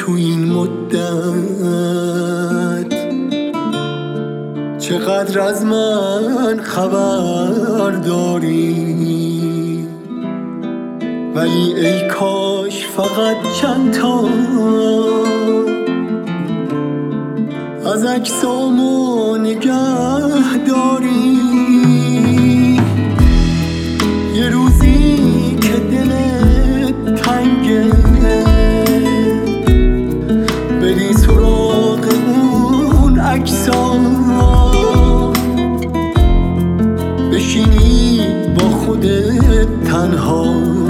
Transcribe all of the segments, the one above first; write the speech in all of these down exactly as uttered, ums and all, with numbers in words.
تو این مدت؟ چقدر از من خبر داری؟ ولی ای کاش فقط چند تا از عکسامو نگه داری. یه روزی که دلت تنگه بری سراغ اون عکسا، بشینی با خودت تنها،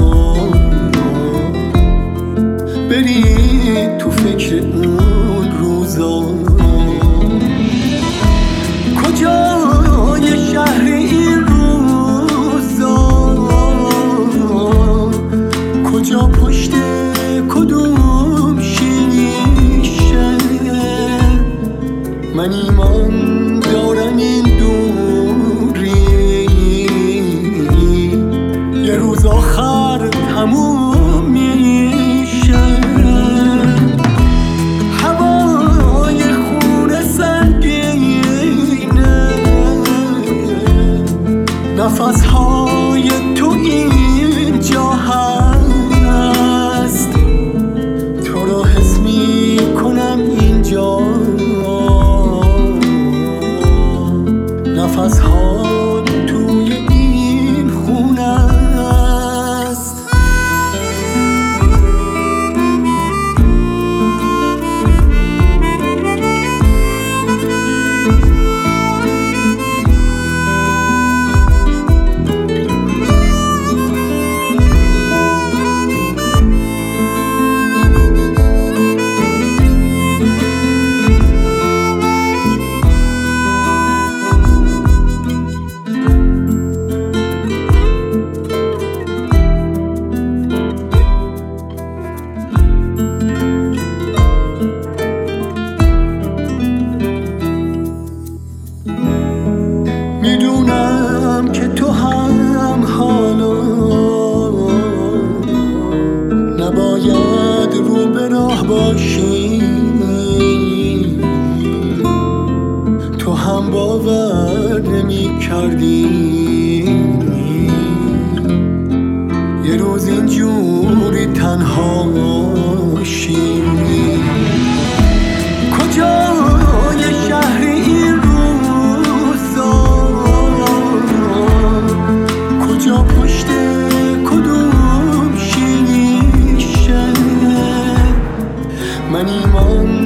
بری تو فکر اون روزا. کجای شهر این روزا؟ کجا پشت کدوم شیشه؟ من ایمان دارم این دوری یه روز آخر تموم میشه. هوای خونه سنگینه، نفسهای تو اینجا هست، تو رو حس میکنم اینجا. نفسها توی این خونه است. میدونم که تو هم حالا نباید رو به راه باشی، تو هم باور نمی کردی یه روز اینجوری تنها باشی. کجای شهر این روزا؟ کجا پشت کدوم شیشه؟ من ایمان